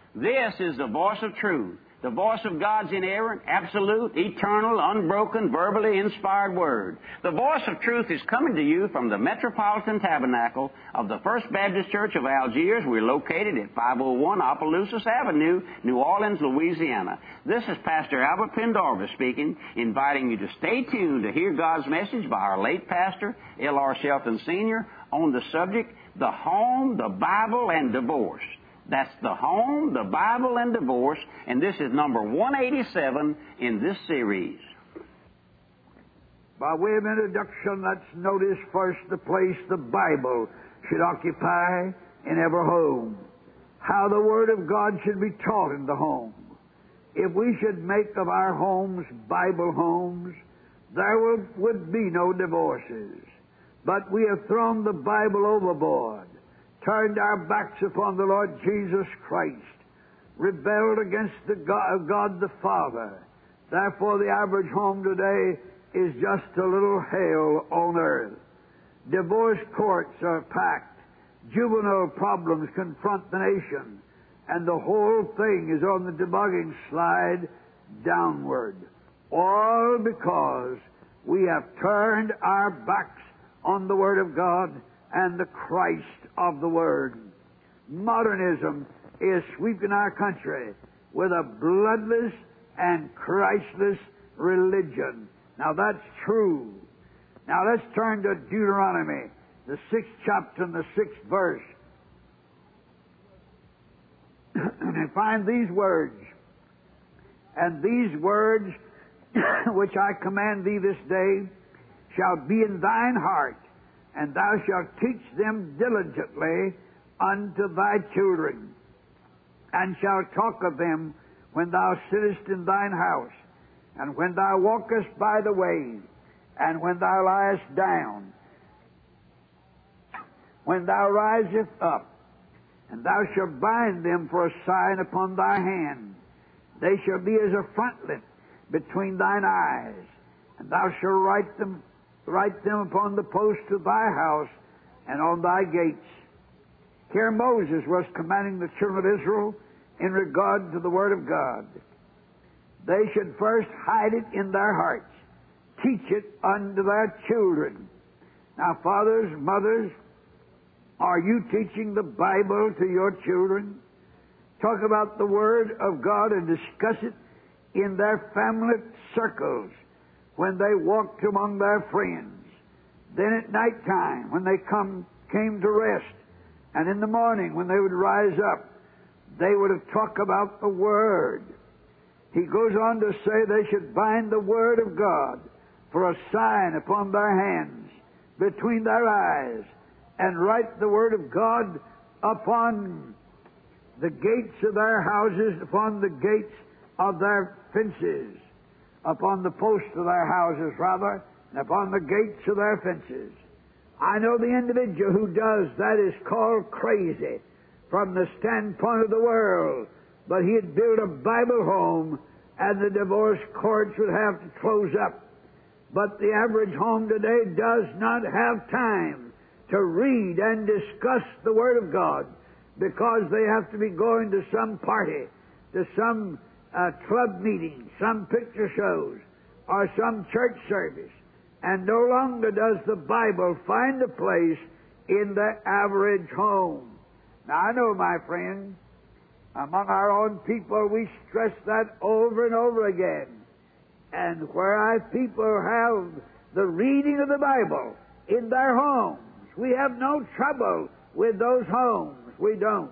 This is the voice of truth, the voice of God's inerrant, absolute, eternal, unbroken, verbally inspired Word. The voice of truth is coming to you from the Metropolitan Tabernacle of the First Baptist Church of Algiers. We're located at 501 Opelousas Avenue, New Orleans, Louisiana. This is Pastor Albert Pendarvis speaking, inviting you to stay tuned to hear God's message by our late pastor, L.R. Shelton Sr., on the subject, the home, the Bible, and divorce. That's the home, the Bible, and divorce, and this is number 187 in this series. By way of introduction, let's notice first the place the Bible should occupy in every home. How the Word of God should be taught in the home. If we should make of our homes Bible homes, there would be no divorces. But we have thrown the Bible overboard, turned our backs upon the Lord Jesus Christ, rebelled against the God the Father. Therefore, the average home today is just a little hell on earth. Divorce courts are packed. Juvenile problems confront the nation. And the whole thing is on the toboggan slide downward. All because we have turned our backs on the Word of God and the Christ of the Word. Modernism is sweeping our country with a bloodless and Christless religion. Now that's true. Now let's turn to Deuteronomy, the 6th chapter and the 6th verse, and find these words. And these words which I command thee this day shall be in thine heart, and thou shalt teach them diligently unto thy children, and shalt talk of them when thou sittest in thine house, and when thou walkest by the way, and when thou liest down, when thou risest up, and thou shalt bind them for a sign upon thy hand. They shall be as a frontlet between thine eyes, and thou shalt write them upon the posts of thy house and on thy gates. Here Moses was commanding the children of Israel in regard to the Word of God. They should first hide it in their hearts, teach it unto their children. Now, fathers, mothers, are you teaching the Bible to your children? Talk about the Word of God and discuss it in their family circles, when they walked among their friends. Then at night time, when they came to rest, and in the morning when they would rise up, they would have talked about the Word. He goes on to say they should bind the Word of God for a sign upon their hands, between their eyes, and write the Word of God upon the gates of their houses, upon the gates of their fences, upon the posts of their houses, rather, and upon the gates of their fences. I know the individual who does that is called crazy from the standpoint of the world, but he'd build a Bible home and the divorce courts would have to close up. But the average home today does not have time to read and discuss the Word of God, because they have to be going to some party, to some club meeting, some picture shows, or some church service. And no longer does the Bible find a place in the average home. Now, I know, my friend, among our own people, we stress that over and over again. And where our people have the reading of the Bible in their homes, we have no trouble with those homes. We don't.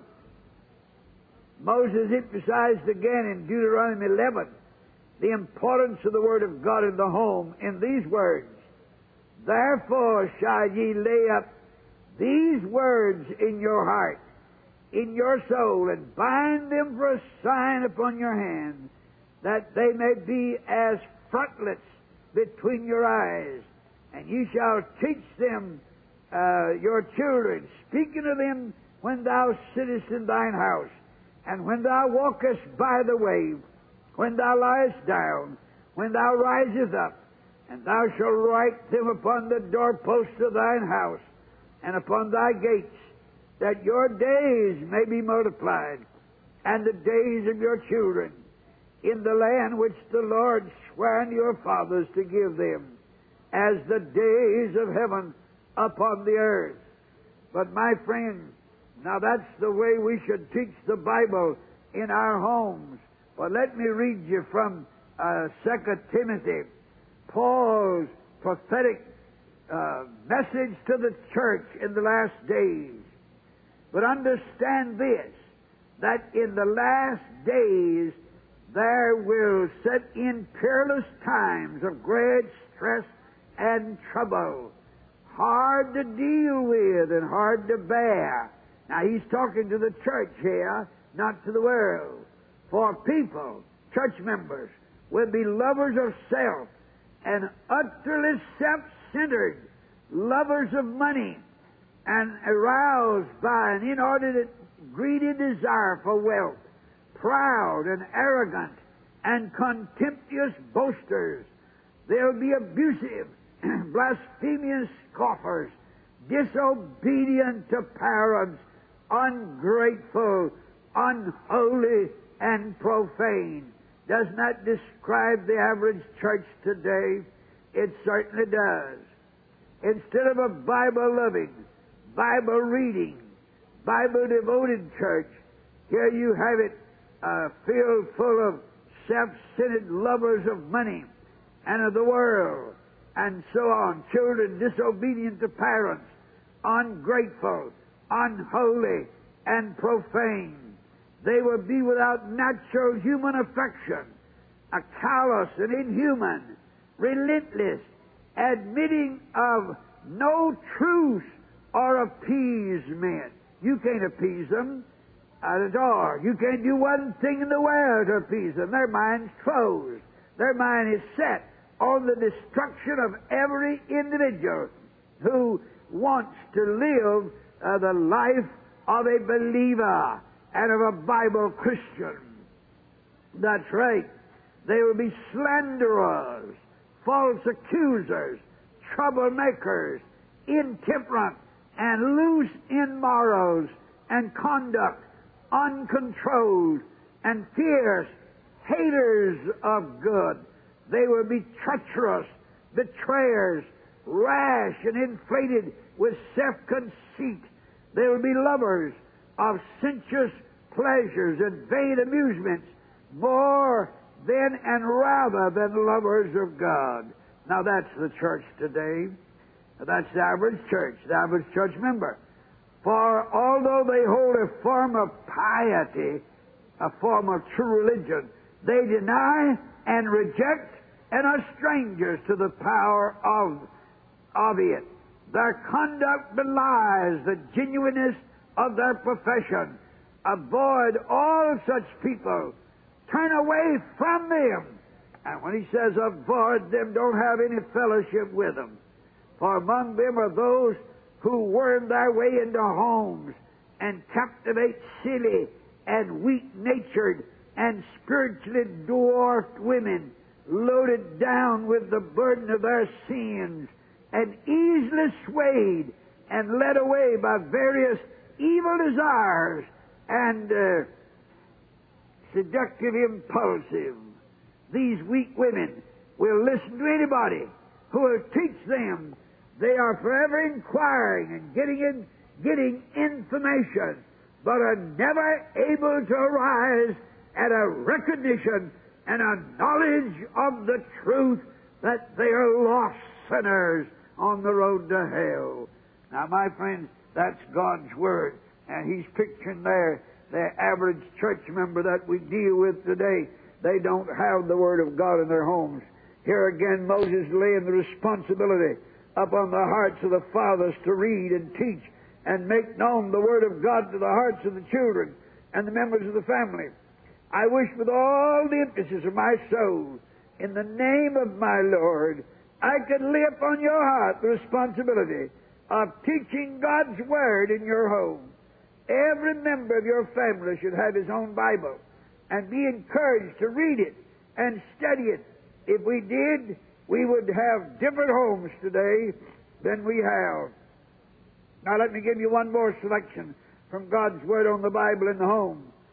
Moses emphasized again in Deuteronomy 11 the importance of the Word of God in the home in these words: Therefore shall ye lay up these words in your heart, in your soul, and bind them for a sign upon your hand, that they may be as frontlets between your eyes. And ye shall teach them your children, speaking of them when thou sittest in thine house, and when thou walkest by the way, when thou liest down, when thou risest up, and thou shalt write them upon the doorposts of thine house, and upon thy gates, that your days may be multiplied, and the days of your children, in the land which the Lord sware unto your fathers to give them, as the days of heaven upon the earth. But my friend, now that's the way we should teach the Bible in our homes. But let me read you from 2 Timothy, Paul's prophetic message to the church in the last days. But understand this, that in the last days there will set in peerless times of great stress and trouble, hard to deal with and hard to bear. Now he's talking to the church here, not to the world. For people, church members, will be lovers of self and utterly self-centered, lovers of money, and aroused by an inordinate, greedy desire for wealth, proud and arrogant and contemptuous boasters. They'll be abusive, blasphemous scoffers, disobedient to parents, ungrateful, unholy, and profane. Doesn't that describe the average church today? It certainly does. Instead of a Bible-loving, Bible-reading, Bible-devoted church, here you have it filled full of self-centered lovers of money and of the world, and so on. Children disobedient to parents, ungrateful, unholy, and profane. They will be without natural human affection, a callous and inhuman, relentless, admitting of no truth or appeasement. You can't appease them at all. You can't do one thing in the world to appease them. Their mind's closed. Their mind is set on the destruction of every individual who wants to live the life of a believer and of a Bible Christian. That's right. They will be slanderers, false accusers, troublemakers, intemperate, and loose in morals and conduct, uncontrolled, and fierce, haters of good. They will be treacherous, betrayers, rash and inflated with self-conceit. They will be lovers of sensuous pleasures and vain amusements more than and rather than lovers of God. Now that's the church today. That's the average church member. For although they hold a form of piety, a form of true religion, they deny and reject and are strangers to the power of it. Their conduct belies the genuineness of their profession. Avoid all such people. Turn away from them. And when he says avoid them, don't have any fellowship with them. For among them are those who worm their way into homes and captivate silly and weak-natured and spiritually dwarfed women, loaded down with the burden of their sins and easily swayed and led away by various evil desires and seductive impulsive. These weak women will listen to anybody who will teach them. They are forever inquiring and getting information, but are never able to arise at a recognition and a knowledge of the truth that they are lost sinners on the road to hell. Now, my friends, that's God's Word, and He's picturing there the average church member that we deal with today. They don't have the Word of God in their homes. Here again, Moses laying the responsibility upon the hearts of the fathers to read and teach and make known the Word of God to the hearts of the children and the members of the family. I wish with all the emphasis of my soul, in the name of my Lord, I could lay upon your heart the responsibility of teaching God's Word in your home. Every member of your family should have his own Bible and be encouraged to read it and study it. If we did, we would have different homes today than we have. Now let me give you one more selection from God's Word on the Bible in the home.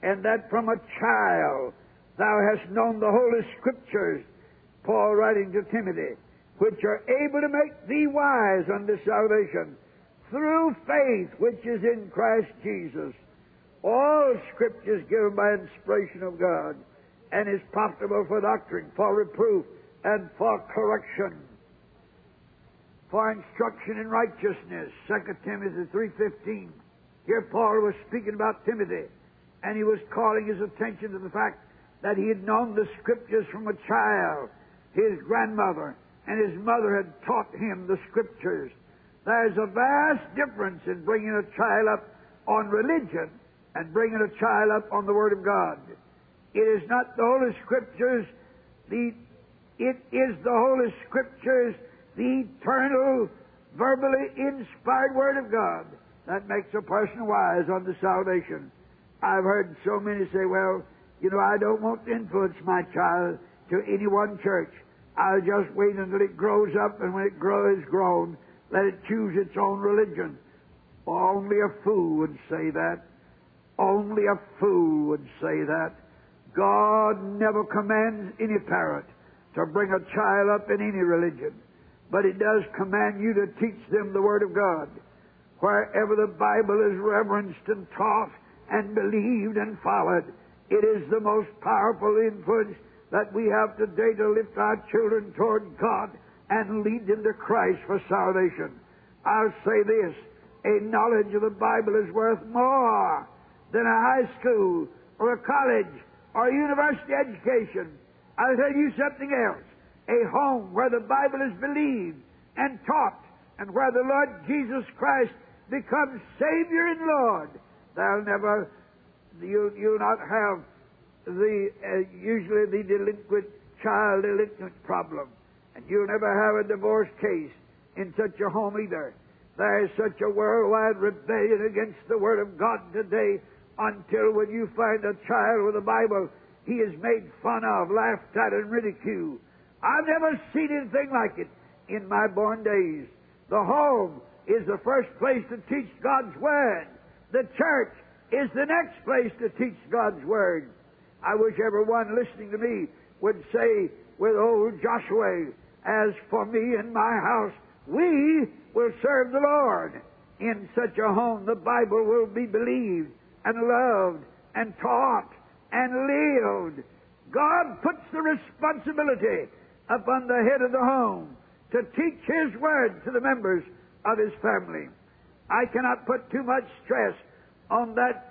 and that from a child thou hast known the Holy Scriptures, Paul writing to Timothy, which are able to make thee wise unto salvation through faith which is in Christ Jesus. All Scripture is given by inspiration of God, and is profitable for doctrine, for reproof, and for correction, for instruction in righteousness. 2 Timothy 3:15. Here Paul was speaking about Timothy, and he was calling his attention to the fact that he had known the Scriptures from a child. His grandmother and his mother had taught him the Scriptures. There's a vast difference in bringing a child up on religion and bringing a child up on the Word of God. It is not the Holy Scriptures, it is the Holy Scriptures, the eternal, verbally inspired Word of God, that makes a person wise unto salvation. I've heard so many say, well, I don't want to influence my child to any one church. I'll just wait until it grows up, and when it is grown, let it choose its own religion. Only a fool would say that. Only a fool would say that. God never commands any parent to bring a child up in any religion, but He does command you to teach them the Word of God. Wherever the Bible is reverenced and taught and believed and followed, it is the most powerful influence that we have today to lift our children toward God and lead them to Christ for salvation. I'll say this, a knowledge of the Bible is worth more than a high school or a college or a university education. I'll tell you something else. A home where the Bible is believed and taught, and where the Lord Jesus Christ becomes Savior and Lord, you'll not have usually the delinquent problem. And you'll never have a divorce case in such a home either. There is such a worldwide rebellion against the Word of God today, until when you find a child with a Bible, he is made fun of, laughed at, and ridiculed. I've never seen anything like it in my born days. The home is the first place to teach God's Word. The church is the next place to teach God's Word. I wish everyone listening to me would say with old Joshua, as for me and my house, we will serve the Lord. In such a home, the Bible will be believed and loved and taught and lived. God puts the responsibility upon the head of the home to teach His Word to the members of his family. I cannot put too much stress on that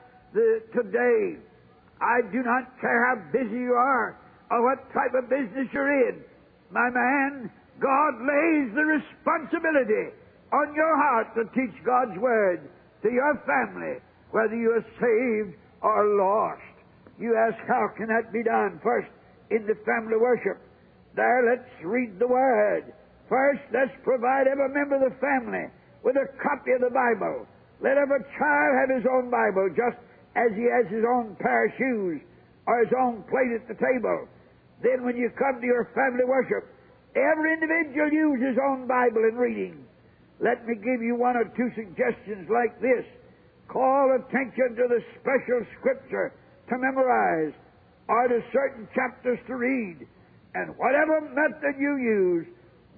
today. I do not care how busy you are or what type of business you're in. My man, God lays the responsibility on your heart to teach God's Word to your family, whether you are saved or lost. You ask, how can that be done? First, in the family worship. There, let's read the Word. First, let's provide every member of the family with a copy of the Bible. Let every child have his own Bible, just as he has his own pair of shoes or his own plate at the table. Then when you come to your family worship, every individual use his own Bible in reading. Let me give you one or two suggestions like this. Call attention to the special Scripture to memorize, or to certain chapters to read. And whatever method you use,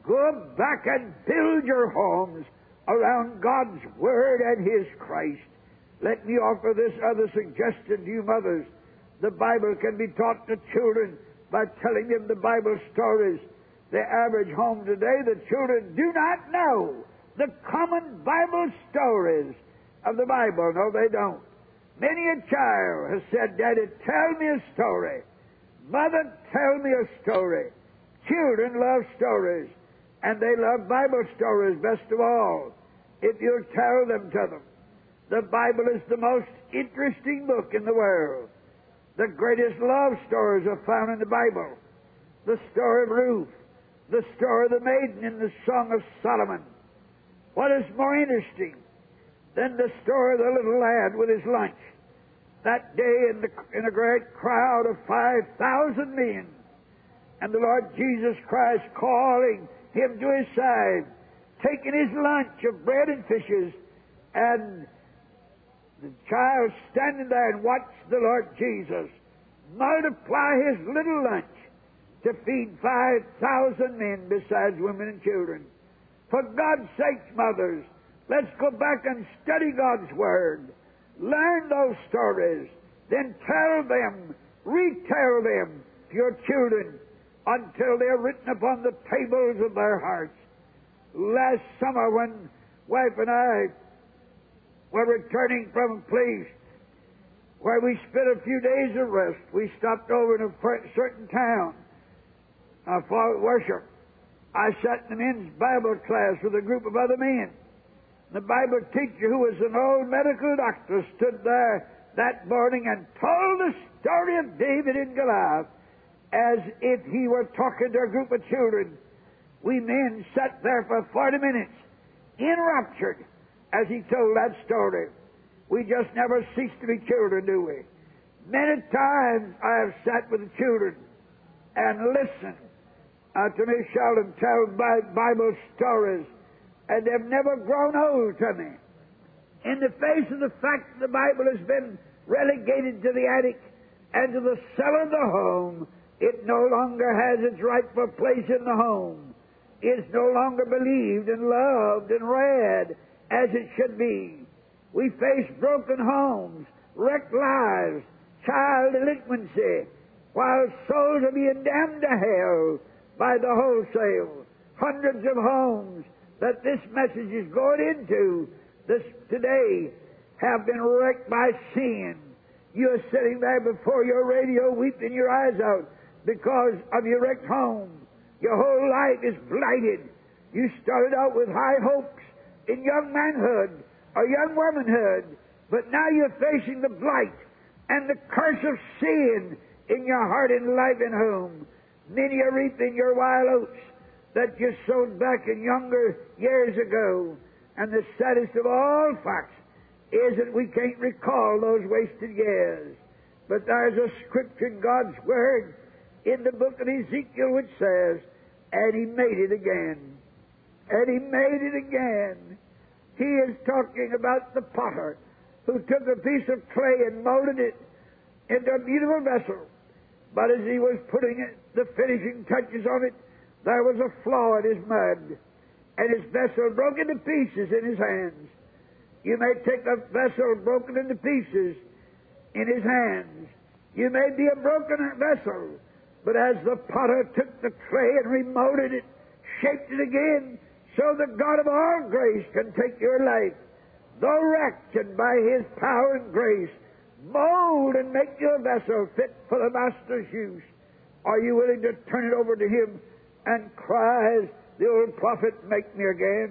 go back and build your homes around God's Word and His Christ. Let me offer this other suggestion to you mothers. The Bible can be taught to children by telling them the Bible stories. The average home today, the children do not know the common Bible stories of the Bible. No, they don't. Many a child has said, Daddy, tell me a story. Mother, tell me a story. Children love stories, and they love Bible stories best of all, if you'll tell them to them. The Bible is the most interesting book in the world. The greatest love stories are found in the Bible. The story of Ruth, the story of the maiden in the Song of Solomon. What is more interesting than the story of the little lad with his lunch? That day in a great crowd of 5,000 men, and the Lord Jesus Christ calling him to his side, taking his lunch of bread and fishes, and The child standing there and watched the Lord Jesus multiply his little lunch to feed 5,000 men besides women and children. For God's sake, mothers, let's go back and study God's Word. Learn those stories. Then tell them, retell them to your children until they're written upon the tables of their hearts. Last summer, when wife and I were returning from a place where we spent a few days of rest, we stopped over in a certain town for worship. I sat in the men's Bible class with a group of other men. The Bible teacher, who was an old medical doctor, stood there that morning and told the story of David and Goliath as if he were talking to a group of children. We men sat there for 40 minutes, enraptured, as he told that story. We just never cease to be children, do we? Many times I have sat with the children and listened to Miss Sheldon tell Bible stories, and they've never grown old to me. In the face of the fact that the Bible has been relegated to the attic and to the cellar of the home, it no longer has its rightful place in the home. It's no longer believed and loved and read as it should be. We face broken homes, wrecked lives, child delinquency, while souls are being damned to hell by the wholesale. Hundreds of homes that this message is going into today have been wrecked by sin. You're sitting there before your radio weeping your eyes out because of your wrecked home. Your whole life is blighted. You started out with high hopes in young manhood or young womanhood, but now you're facing the blight and the curse of sin in your heart and life and home. Many are reaping your wild oats that you sowed back in younger years ago. And the saddest of all facts is that we can't recall those wasted years. But there's a scripture in God's Word in the book of Ezekiel which says, and he made it again. And he made it again. He is talking about the potter who took a piece of clay and molded it into a beautiful vessel. But as he was putting the finishing touches on it, there was a flaw in his mud, and his vessel broke into pieces in his hands. You may take a vessel broken into pieces in his hands. You may be a broken vessel, but as the potter took the clay and remolded it, shaped it again, so the God of all grace can take your life, though wrecked, and by his power and grace, mold and make your vessel fit for the Master's use. Are you willing to turn it over to him and cry as the old prophet, make me again?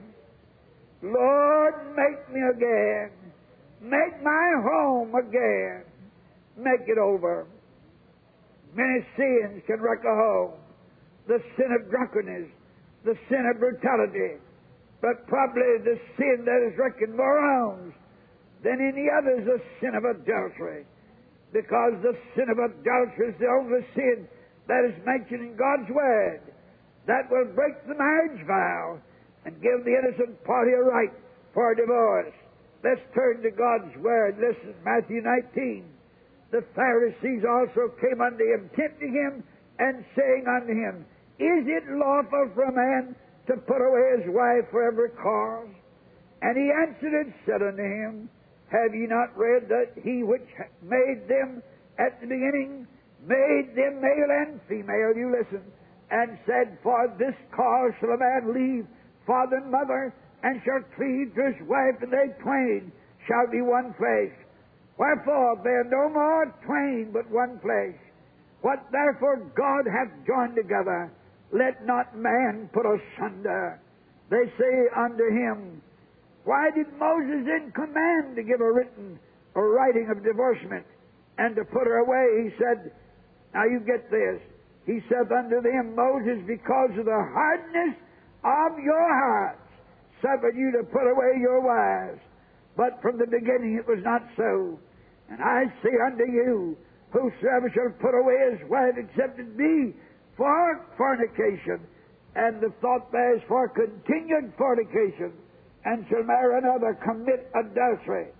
Lord, make me again. Make my home again. Make it over. Many sins can wreck a home. The sin of drunkenness, the sin of brutality, but probably the sin that is wrecking more homes than any other is the sin of adultery. Because the sin of adultery is the only sin that is mentioned in God's Word that will break the marriage vow and give the innocent party a right for a divorce. Let's turn to God's Word. Listen, Matthew 19. The Pharisees also came unto him, tempting him, and saying unto him, Is it lawful for a man to put away his wife for every cause? And he answered and said unto him, Have ye not read that he which made them at the beginning made them male and female? You listen. And said, For this cause shall a man leave father and mother, and shall cleave to his wife, and they twain shall be one flesh. Wherefore they are no more twain, but one flesh. What therefore God hath joined together, let not man put asunder. They say unto him, Why did Moses then command to give a writing of divorcement, and to put her away? He said, now you get this. He said unto them, Moses, because of the hardness of your hearts, suffered you to put away your wives. But from the beginning it was not so. And I say unto you, whosoever shall put away his wife except it be for fornication, and the thought there is for continued fornication, and shall marry another, commit adultery.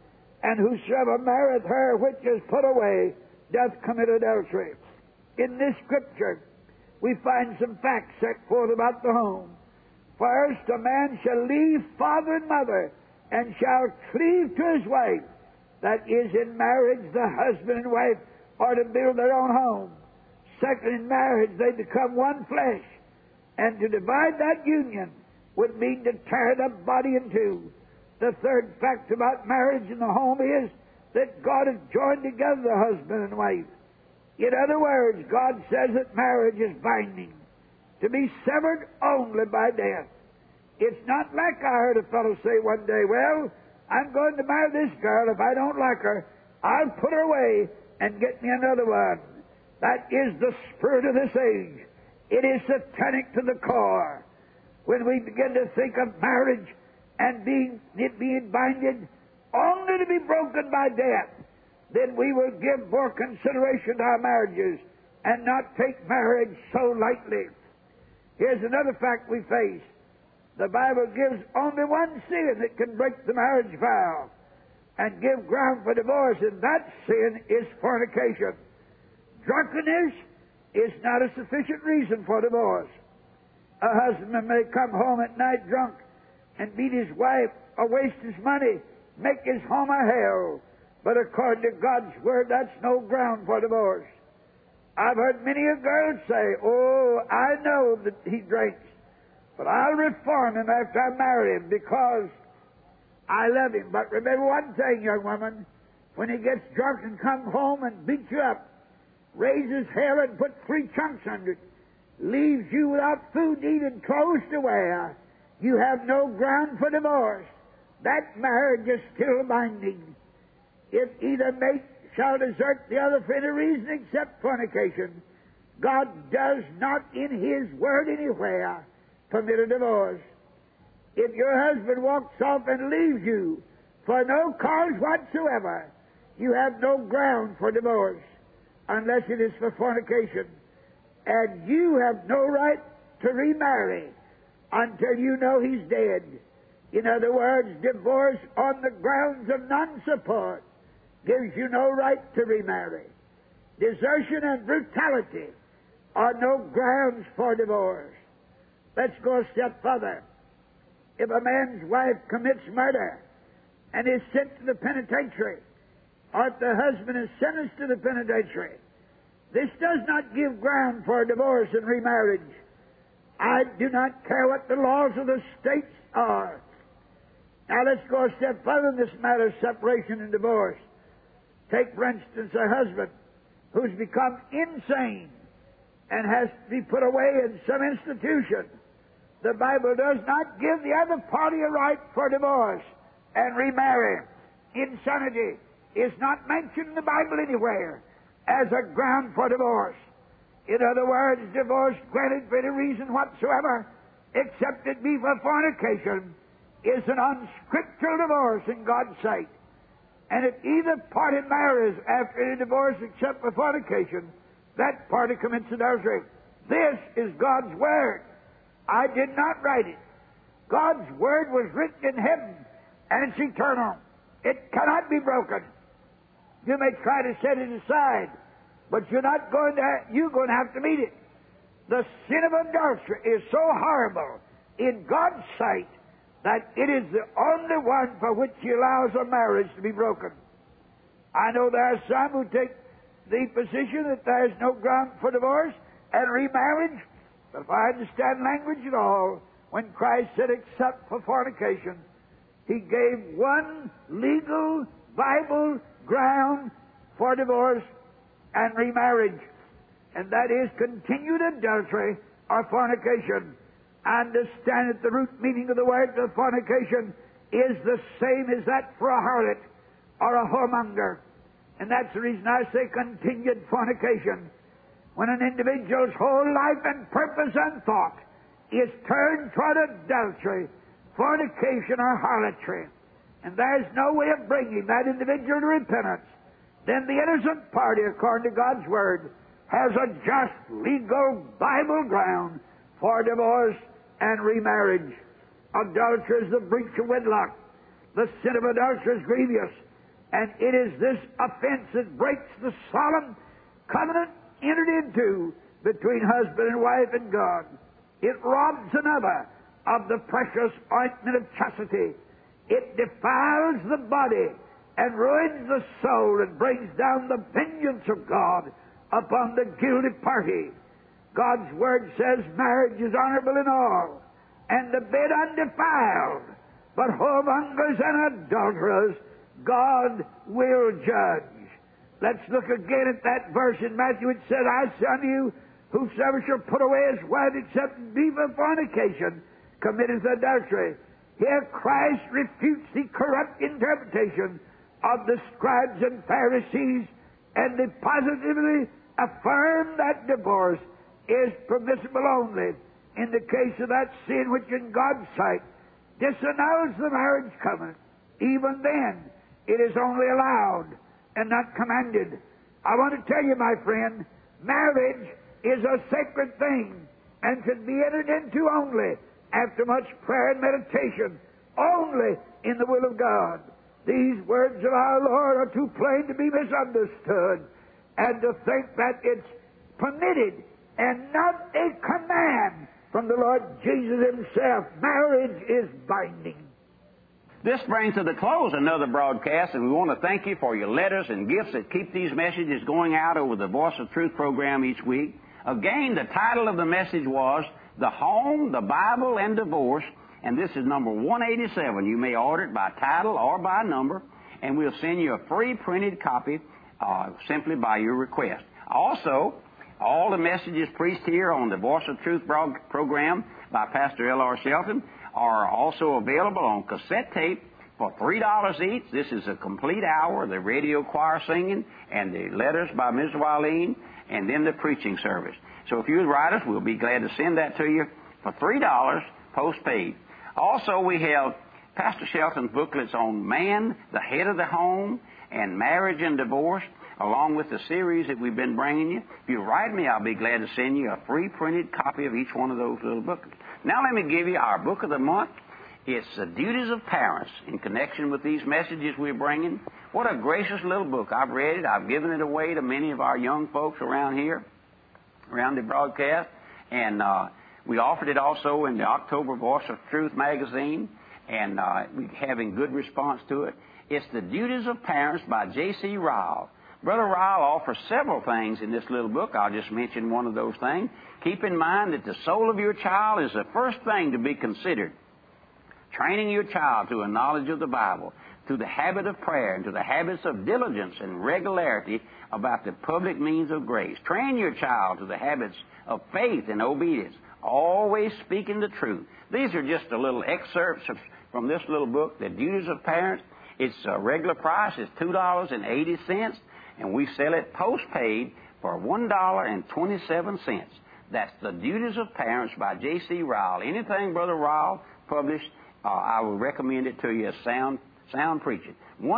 and whosoever marrieth her which is put away doth commit adultery. In this scripture, we find some facts set forth about the home. First, a man shall leave father and mother, and shall cleave to his wife. That is, in marriage, the husband and wife are to build their own home. Second, in marriage, they become one flesh. And to divide that union would mean to tear the body in two. The third fact about marriage in the home is that God has joined together the husband and wife. In other words, God says that marriage is binding, to be severed only by death. It's not like I heard a fellow say one day, well, I'm going to marry this girl. If I don't like her, I'll put her away and get me another one. That is the spirit of this age. It is satanic to the core. When we begin to think of marriage and it being binded only to be broken by death, then we will give more consideration to our marriages and not take marriage so lightly. Here's another fact we face. The Bible gives only one sin that can break the marriage vow and give ground for divorce, and that sin is fornication. Drunkenness is not a sufficient reason for divorce. A husband may come home at night drunk and beat his wife or waste his money, make his home a hell. But according to God's Word, that's no ground for divorce. I've heard many a girl say, oh, I know that he drinks, but I'll reform him after I marry him because I love him. But remember one thing, young woman, when he gets drunk and comes home and beats you up, raises hell and puts 3 chunks under it, leaves you without food to eat and clothes to wear, you have no ground for divorce. That marriage is still binding. If either mate shall desert the other for any reason except fornication, God does not in His Word anywhere permit a divorce. If your husband walks off and leaves you for no cause whatsoever, you have no ground for divorce unless it is for fornication. And you have no right to remarry until you know he's dead. In other words, divorce on the grounds of non-support gives you no right to remarry. Desertion and brutality are no grounds for divorce. Let's go a step further. If a man's wife commits murder and is sent to the penitentiary, or if the husband is sentenced to the penitentiary, this does not give ground for divorce and remarriage. I do not care what the laws of the states are. Now let's go a step further in this matter of separation and divorce. Take, for instance, a husband who's become insane and has to be put away in some institution. The Bible does not give the other party a right for divorce and remarry. Insanity is not mentioned in the Bible anywhere as a ground for divorce. In other words, divorce granted for any reason whatsoever, except it be for fornication, is an unscriptural divorce in God's sight. And if either party marries after any divorce except for fornication, that party commits adultery. This is God's Word. I did not write it. God's Word was written in heaven, and it's eternal. It cannot be broken. You may try to set it aside, but you're going to have to meet it. The sin of adultery is so horrible in God's sight that it is the only one for which He allows a marriage to be broken. I know there are some who take the position that there is no ground for divorce and remarriage, but if I understand language at all, when Christ said except for fornication, He gave one legal Bible ground for divorce and remarriage, and that is continued adultery or fornication. I understand that the root meaning of the word of fornication is the same as that for a harlot or a whoremonger. And that's the reason I say continued fornication. When an individual's whole life and purpose and thought is turned toward adultery, fornication, or harlotry, and there's no way of bringing that individual to repentance, then the innocent party, according to God's Word, has a just, legal, Bible ground for divorce and remarriage. Adultery is the breach of wedlock. The sin of adultery is grievous. And it is this offense that breaks the solemn covenant entered into between husband and wife and God. It robs another of the precious ointment of chastity. It defiles the body and ruins the soul and brings down the vengeance of God upon the guilty party. God's Word says marriage is honorable in all, and the bed undefiled, but whoremongers and adulterers God will judge. Let's look again at that verse in Matthew. It said, I say unto you, whosoever shall put away his wife except in be for fornication, committeth adultery. Here Christ refutes the corrupt interpretation of the scribes and Pharisees, and they positively affirm that divorce is permissible only in the case of that sin which in God's sight disannuls the marriage covenant. Even then, it is only allowed and not commanded. I want to tell you, my friend, marriage is a sacred thing and can be entered into only after much prayer and meditation, only in the will of God. These words of our Lord are too plain to be misunderstood, and to think that it's permitted and not a command from the Lord Jesus Himself. Marriage is binding. This brings to the close another broadcast, and we want to thank you for your letters and gifts that keep these messages going out over the Voice of Truth program each week. Again, the title of the message was The Home, the Bible, and Divorce, and this is number 187. You may order it by title or by number, and we'll send you a free printed copy simply by your request. Also, all the messages preached here on the Voice of Truth program by Pastor L.R. Shelton are also available on cassette tape for $3 each. This is a complete hour, the radio choir singing, and the letters by Ms. Wileen, and then the preaching service. So if you would write us, we'll be glad to send that to you for $3 postpaid. Also, we have Pastor Shelton's booklets on man, the head of the home, and marriage and divorce, along with the series that we've been bringing you. If you write me, I'll be glad to send you a free printed copy of each one of those little booklets. Now let me give you our book of the month. It's The Duties of Parents in connection with these messages we're bringing. What a gracious little book. I've read it. I've given it away to many of our young folks around here, around the broadcast. And we offered it also in the October Voice of Truth magazine, and we're having good response to it. It's The Duties of Parents by J.C. Ryle. Brother Ryle offers several things in this little book. I'll just mention one of those things. Keep in mind that the soul of your child is the first thing to be considered. Training your child to a knowledge of the Bible, to the habit of prayer, and to the habits of diligence and regularity about the public means of grace. Train your child to the habits of faith and obedience, always speaking the truth. These are just a little excerpts from this little book, The Duties of Parents. Its regular price is $2.80, and we sell it postpaid for $1.27. That's The Duties of Parents by J.C. Ryle. Anything Brother Ryle published, I would recommend it to you as sound preaching.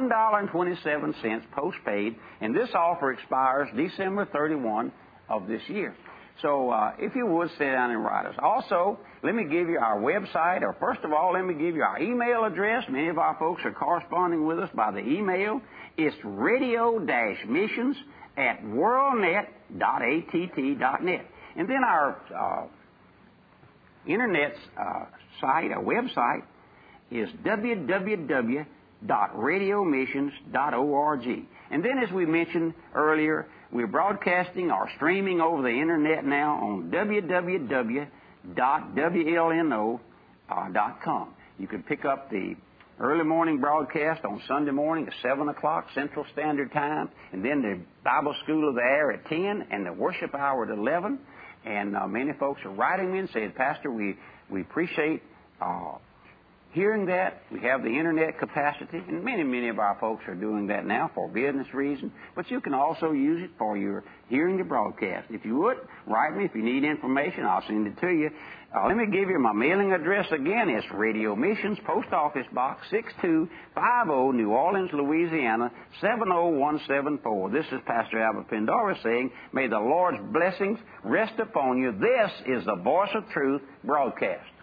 $1.27 postpaid, and this offer expires December 31 of this year. So if you would, sit down and write us. Also, let me give you our website, or first of all, let me give you our email address. Many of our folks are corresponding with us by the email. It's radio-missions@worldnet.att.net. And then our internet site, our website, is www.radiomissions.org. And then, as we mentioned earlier, we're broadcasting or streaming over the internet now on www.wlno.com. You can pick up the early morning broadcast on Sunday morning at 7 o'clock Central Standard Time, and then the Bible School of the Air at 10, and the worship hour at 11. And many folks are writing me and saying, Pastor, we appreciate hearing that. We have the internet capacity, and many of our folks are doing that now for business reasons. But you can also use it for your hearing the broadcast. If you would, write me. If you need information, I'll send it to you. Let me give you my mailing address again. It's Radio Missions, Post Office Box 6250, New Orleans, Louisiana, 70174. This is Pastor Albert Pandora saying, may the Lord's blessings rest upon you. This is the Voice of Truth broadcast.